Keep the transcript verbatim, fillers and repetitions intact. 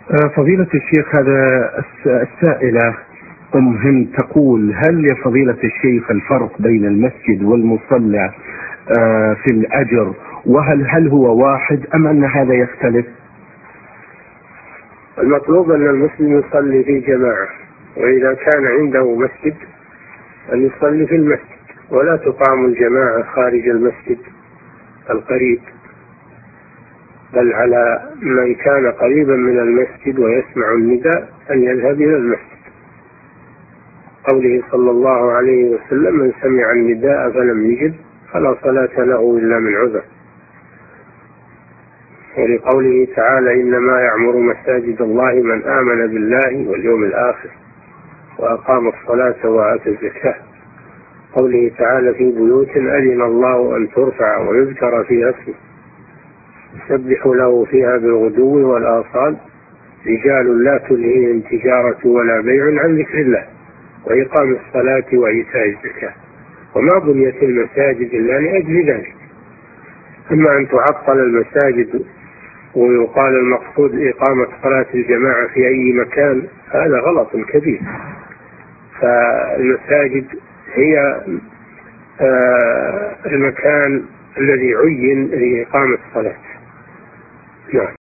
آه، فضيلة الشيخ، هذا الس- السائلة أم هند تقول: هل يا فضيلة الشيخ الفرق بين المسجد والمصلى آه، في الأجر؟ وهل هل هو واحد أم أن هذا يختلف؟ المطلوب أن المسلم يصلي في جماعة، وإذا كان عنده مسجد أن يصلي في المسجد، ولا تقام الجماعة خارج المسجد القريب، بل على من كان قريبا من المسجد ويسمع النداء أن يذهب إلى المسجد. قوله صلى الله عليه وسلم: من سمع النداء فلم يجب فلا صلاة له إلا من عذر. ولقوله تعالى: إنما يعمر مساجد الله من آمن بالله واليوم الآخر وأقام الصلاة وآتى الزكاة. قوله تعالى: في بيوت أذن الله أن ترفع ويذكر فيها اسمه يسبح له فيها بالغدو والآصال رجال لا تلهيهم تجارة ولا بيع عن ذكر الله وإقام الصلاة وإيتاء الزكاة. وما بنيت المساجد إلا لأجل ذلك. أما أن تعطل المساجد ويقال المقصود إقامة صلاة الجماعة في أي مكان، هذا غلط كبير. فالمساجد هي المكان الذي عين لإقامة الصلاة. نعم.